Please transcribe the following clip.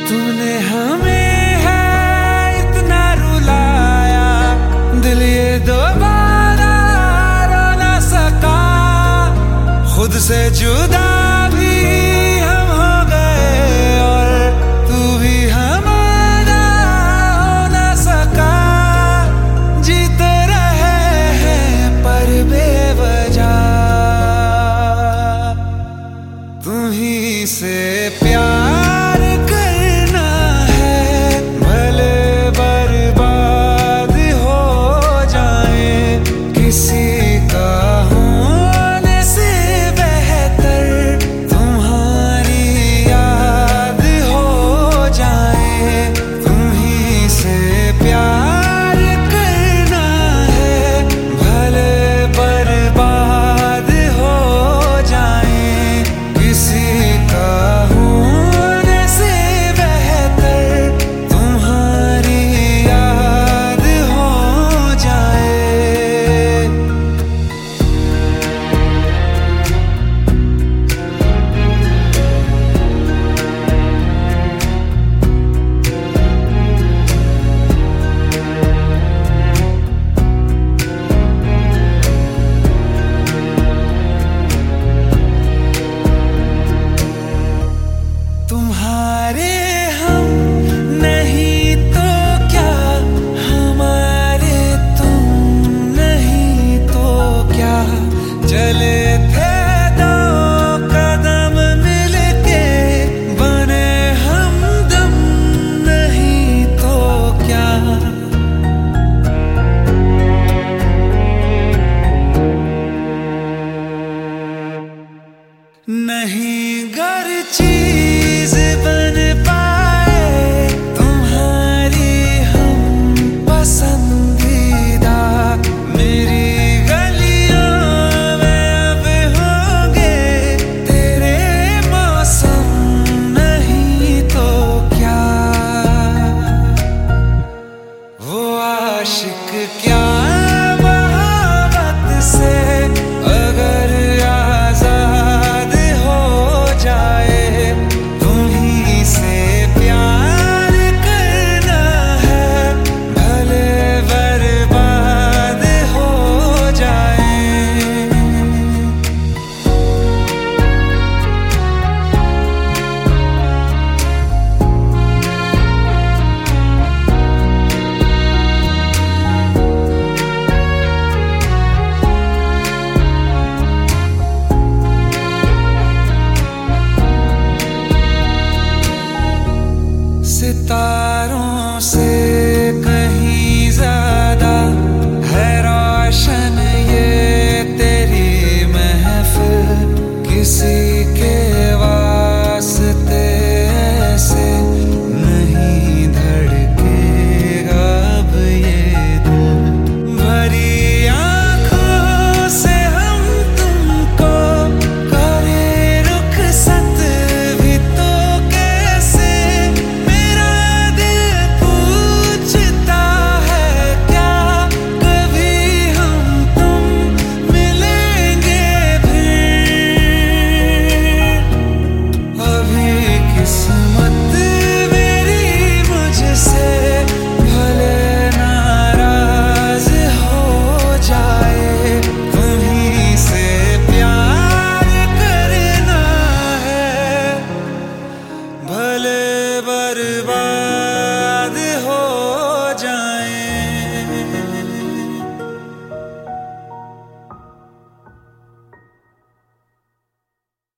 तूने हमें है इतना रुलाया, दिल ये दोबारा रो ना सका। खुद से जुदा भी हम हो गए और तू भी हमारा हो ना सका। जीते रहे हैं पर बेवजह, तुम्ही से प्यार करना है, भले बर्बाद हो जाए। किसी का होने से बेहतर तुम्हारी याद हो जाए। तुम्ही से प्यार करना है, भले बर्बाद हो जाए। किसी का होने से बेहतर तुम्हारी याद हो जाए। तुम्हारे हम नहीं तो क्या, हमारे तुम नहीं तो क्या। चले थे दो कदम मिलके, बने हमदम नहीं तो क्या। नहीं घर चीज बन पाए तुम्हारी हम पसंदीदा। मेरी गलियों में अब होंगे तेरे मौसम नहीं तो क्या। वो आशिक क्या मोहब्बत से अगर आजाद हो जाए। तुम्ही से प्यार करना है, भले बर्बाद हो जाए। सितारों से कहीं ज्यादा है रोशन ये तेरी महफिल। किसी के